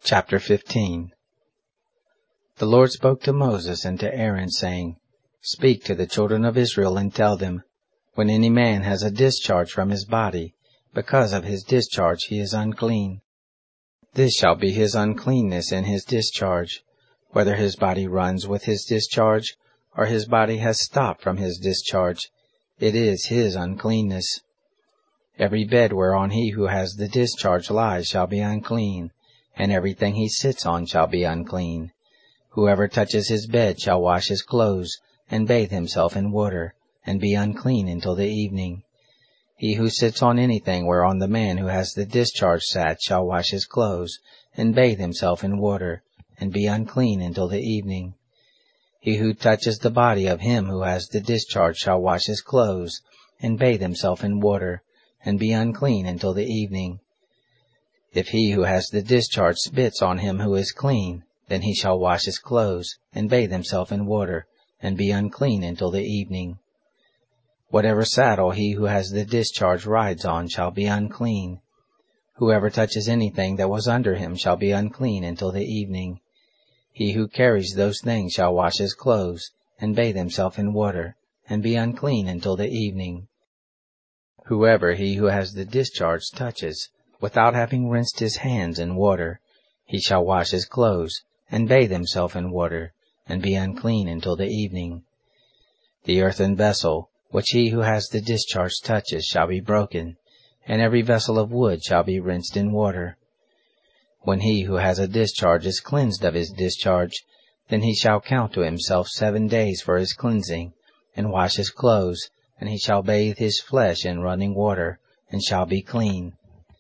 Chapter 15. The Lord spoke to Moses and to Aaron, saying, Speak to the children of Israel and tell them, when any man has a discharge from his body, because of his discharge he is unclean. This shall be his uncleanness in his discharge, whether his body runs with his discharge, or his body has stopped from his discharge. It is his uncleanness. Every bed whereon he who has the discharge lies shall be unclean, and everything he sits on shall be unclean. Whoever touches his bed shall wash his clothes, and bathe himself in water, and be unclean until the evening. He who sits on anything whereon the man who has the discharge sat shall wash his clothes, and bathe himself in water, and be unclean until the evening. He who touches the body of him who has the discharge shall wash his clothes, and bathe himself in water, and be unclean until the evening. If he who has the discharge spits on him who is clean, then he shall wash his clothes, and bathe himself in water, and be unclean until the evening. Whatever saddle he who has the discharge rides on shall be unclean. Whoever touches anything that was under him shall be unclean until the evening. He who carries those things shall wash his clothes, and bathe himself in water, and be unclean until the evening. Whoever he who has the discharge touches, without having rinsed his hands in water, he shall wash his clothes, and bathe himself in water, and be unclean until the evening. The earthen vessel, which he who has the discharge touches, shall be broken, and every vessel of wood shall be rinsed in water. When he who has a discharge is cleansed of his discharge, then he shall count to himself 7 days for his cleansing, and wash his clothes, and he shall bathe his flesh in running water, and shall be clean.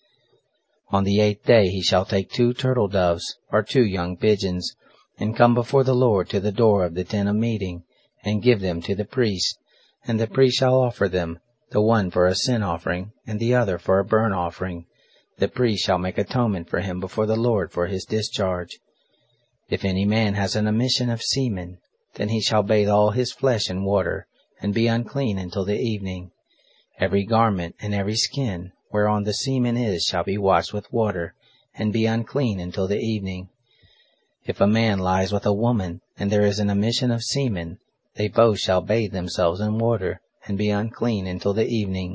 On the 8th day he shall take 2 turtle doves, or 2 young pigeons, and come before the Lord to the door of the tent of meeting, and give them to the priest, and the priest shall offer them, the one for a sin offering, and the other for a burnt offering. The priest shall make atonement for him before the Lord for his discharge. If any man has an emission of semen, then he shall bathe all his flesh in water, and be unclean until the evening. Every garment and every skin, whereon the semen is, shall be washed with water, and be unclean until the evening. If a man lies with a woman, and there is an emission of semen, they both shall bathe themselves in water, and be unclean until the evening.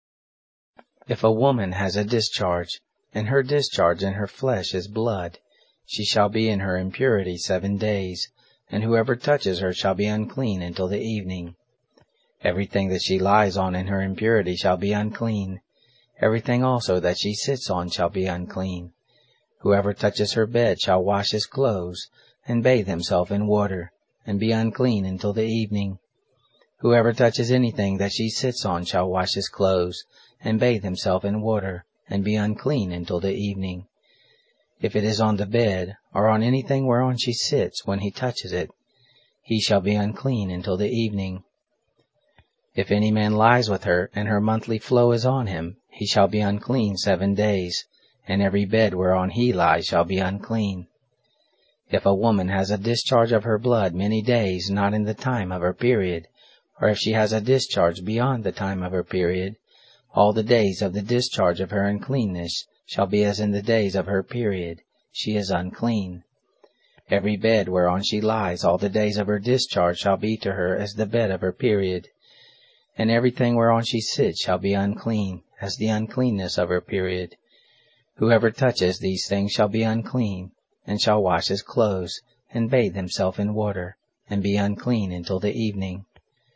If a woman has a discharge, and her discharge in her flesh is blood, she shall be in her impurity 7 days, and whoever touches her shall be unclean until the evening. Everything that she lies on in her impurity shall be unclean. Everything also that she sits on shall be unclean. Whoever touches her bed shall wash his clothes, and bathe himself in water, and be unclean until the evening. Whoever touches anything that she sits on shall wash his clothes, and bathe himself in water, and be unclean until the evening. If it is on the bed, or on anything whereon she sits when he touches it, he shall be unclean until the evening. If any man lies with her, and her monthly flow is on him, he shall be unclean 7 days, and every bed whereon he lies shall be unclean. If a woman has a discharge of her blood many days not in the time of her period, or if she has a discharge beyond the time of her period, all the days of the discharge of her uncleanness shall be as in the days of her period. She is unclean. Every bed whereon she lies all the days of her discharge shall be to her as the bed of her period. And everything whereon she sits shall be unclean, as the uncleanness of her period. Whoever touches these things shall be unclean, and shall wash his clothes, and bathe himself in water, and be unclean until the evening.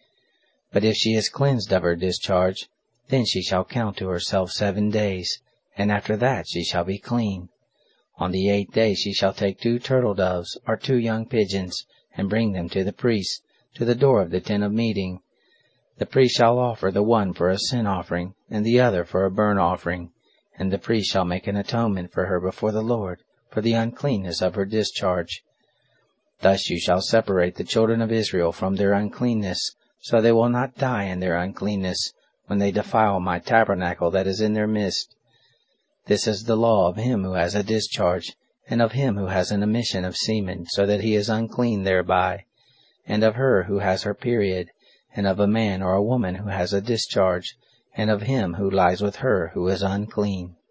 But if she is cleansed of her discharge, then she shall count to herself 7 days, and after that she shall be clean. On the 8th day she shall take 2 turtle doves, or 2 young pigeons, and bring them to the priest, to the door of the tent of meeting. The priest shall offer the one for a sin offering, and the other for a burnt offering, and the priest shall make an atonement for her before the Lord, for the uncleanness of her discharge. Thus you shall separate the children of Israel from their uncleanness, so they will not die in their uncleanness, when they defile my tabernacle that is in their midst. This is the law of him who has a discharge, and of him who has an emission of semen, so that he is unclean thereby, and of her who has her period, and of a man or a woman who has a discharge, and of him who lies with her who is unclean.